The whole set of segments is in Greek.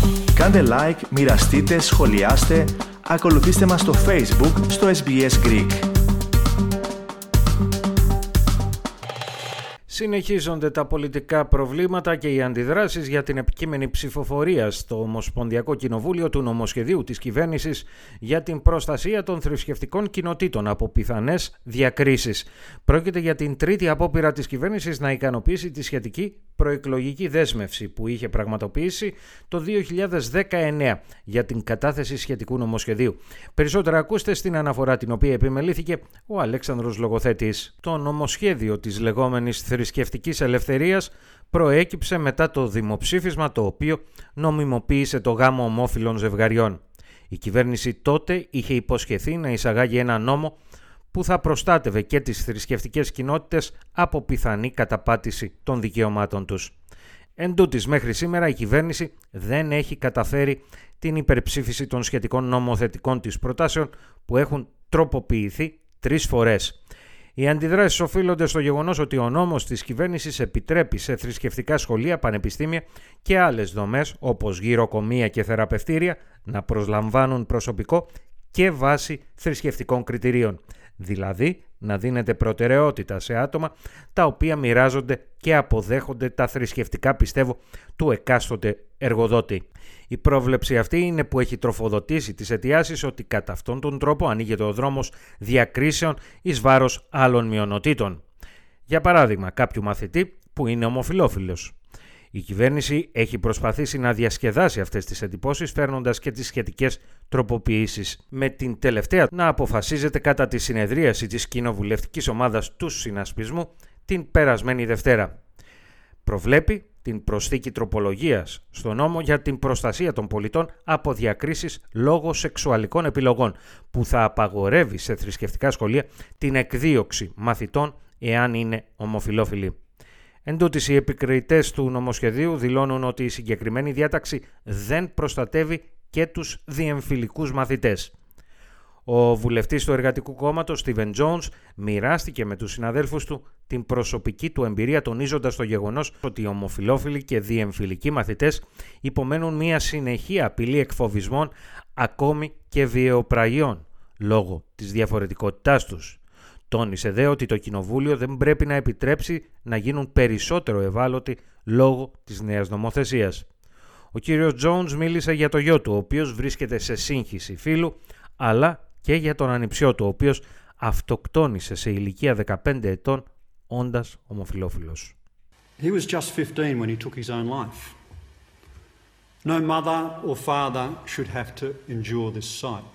Κάντε like, μοιραστείτε, σχολιάστε, ακολουθήστε μας στο Facebook, στο SBS Greek. Συνεχίζονται τα πολιτικά προβλήματα και οι αντιδράσεις για την επικείμενη ψηφοφορία στο Ομοσπονδιακό Κοινοβούλιο του νομοσχεδίου της κυβέρνησης για την προστασία των θρησκευτικών κοινοτήτων από πιθανές διακρίσεις. Πρόκειται για την τρίτη απόπειρα της κυβέρνησης να ικανοποιήσει τη σχετική προεκλογική δέσμευση που είχε πραγματοποιήσει το 2019 για την κατάθεση σχετικού νομοσχεδίου. Περισσότερα ακούστε στην αναφορά την οποία επιμελήθηκε ο Αλέξανδρος Λογοθέτης. Το νομοσχέδιο της λεγόμενης θρησκευτικής ελευθερίας προέκυψε μετά το δημοψήφισμα το οποίο νομιμοποίησε το γάμο ομόφυλων ζευγαριών. Η κυβέρνηση τότε είχε υποσχεθεί να εισαγάγει ένα νόμο που θα προστάτευε και τις θρησκευτικές κοινότητες από πιθανή καταπάτηση των δικαιωμάτων τους. Εν τούτοις, μέχρι σήμερα η κυβέρνηση δεν έχει καταφέρει την υπερψήφιση των σχετικών νομοθετικών της προτάσεων που έχουν τροποποιηθεί 3 φορές. Οι αντιδράσεις οφείλονται στο γεγονός ότι ο νόμος της κυβέρνησης επιτρέπει σε θρησκευτικά σχολεία, πανεπιστήμια και άλλες δομές όπως γυροκομεία και θεραπευτήρια να προσλαμβάνουν προσωπικό και βάσει θρησκευτικών κριτηρίων. Δηλαδή να δίνεται προτεραιότητα σε άτομα τα οποία μοιράζονται και αποδέχονται τα θρησκευτικά πιστεύω του εκάστοτε εργοδότη. Η πρόβλεψη αυτή είναι που έχει τροφοδοτήσει τις αιτιάσεις ότι κατά αυτόν τον τρόπο ανοίγεται ο δρόμος διακρίσεων εις βάρος άλλων μειονοτήτων. Για παράδειγμα, κάποιου μαθητή που είναι ομοφυλόφιλος. Η κυβέρνηση έχει προσπαθήσει να διασκεδάσει αυτές τις εντυπώσεις φέρνοντας και τις σχετικές τροποποιήσεις, με την τελευταία να αποφασίζεται κατά τη συνεδρίαση της κοινοβουλευτικής ομάδας του συνασπισμού την περασμένη Δευτέρα. Προβλέπει την προσθήκη τροπολογίας στο νόμο για την προστασία των πολιτών από διακρίσεις λόγω σεξουαλικών επιλογών, που θα απαγορεύει σε θρησκευτικά σχολεία την εκδίωξη μαθητών εάν είναι ομοφυλόφιλοι. Εν τούτοις, οι επικριτές του νομοσχεδίου δηλώνουν ότι η συγκεκριμένη διάταξη δεν προστατεύει και τους διεμφυλικούς μαθητές. Ο βουλευτής του Εργατικού Κόμματος, Στίβεν Τζόουνς, μοιράστηκε με τους συναδέλφους του την προσωπική του εμπειρία, τονίζοντας το γεγονός ότι οι ομοφυλόφιλοι και διεμφυλικοί μαθητές υπομένουν μια συνεχή απειλή εκφοβισμών, ακόμη και βιαιοπραγιών, λόγω της διαφορετικότητάς τους. Τόνισε δε ότι το Κοινοβούλιο δεν πρέπει να επιτρέψει να γίνουν περισσότερο ευάλωτοι λόγω της νέας νομοθεσίας. Ο κύριος Τζόουνς μίλησε για το γιο του, ο οποίος βρίσκεται σε σύγχυση φύλου, αλλά και για τον ανιψιό του, ο οποίος αυτοκτόνησε σε ηλικία 15 ετών, όντας ομοφυλόφιλος. He was just 15 when he took his own life. No mother or father should have to endure this sight.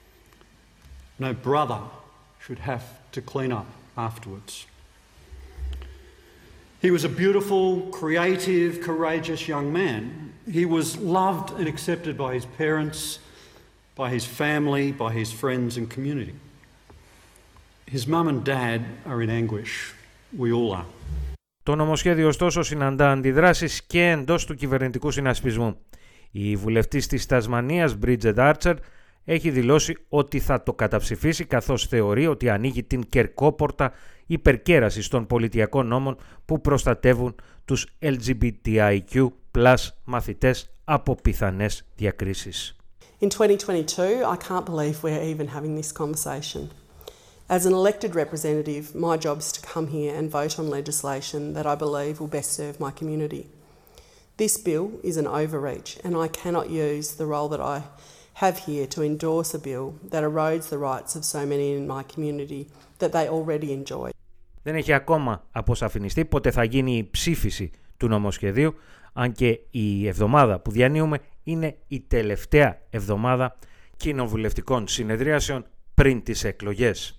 No brother should have to clean up afterwards. He was a beautiful, creative, courageous young man. He was loved and accepted by his parents, by his family, by his friends and community. His mum and dad are in anguish. We all are. Το νομοσχέδιο ωστόσο συναντά αντιδράσεις και εντός του κυβερνητικού συνασπισμού. Η βουλευτής της Τασμανίας, Μπρίτζετ Άρτσερ, έχει δηλώσει ότι θα το καταψηφίσει, καθώς θεωρεί ότι ανοίγει την κερκόπορτα υπερκέρασης των πολιτιακών νόμων που προστατεύουν τους LGBTIQ+ μαθητές από πιθανές διακρίσεις. In 2022, I can't believe we're even having this conversation. As an elected representative, my job is to come here and vote on legislation that I believe will best serve my community. This bill is an overreach, and I cannot use the role that I have here to endorse a bill that erodes the rights of so many in my community that they already enjoy. Δεν έχει ακόμα αποσαφινιστεί πότε θα γίνει η ψήφιση του νομοσχεδίου, αν και η εβδομάδα που διανύουμε είναι η τελευταία εβδομάδα κοινοβουλευτικών συνεδριάσεων πριν τις εκλογές.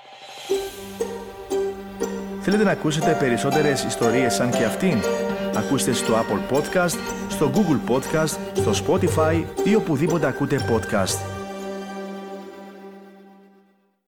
Θέλετε να ακούσετε περισσότερες ιστορίες σαν και αυτήν? Ακούστε στο Apple Podcast, στο Google Podcast, στο Spotify ή οπουδήποτε ακούτε podcast.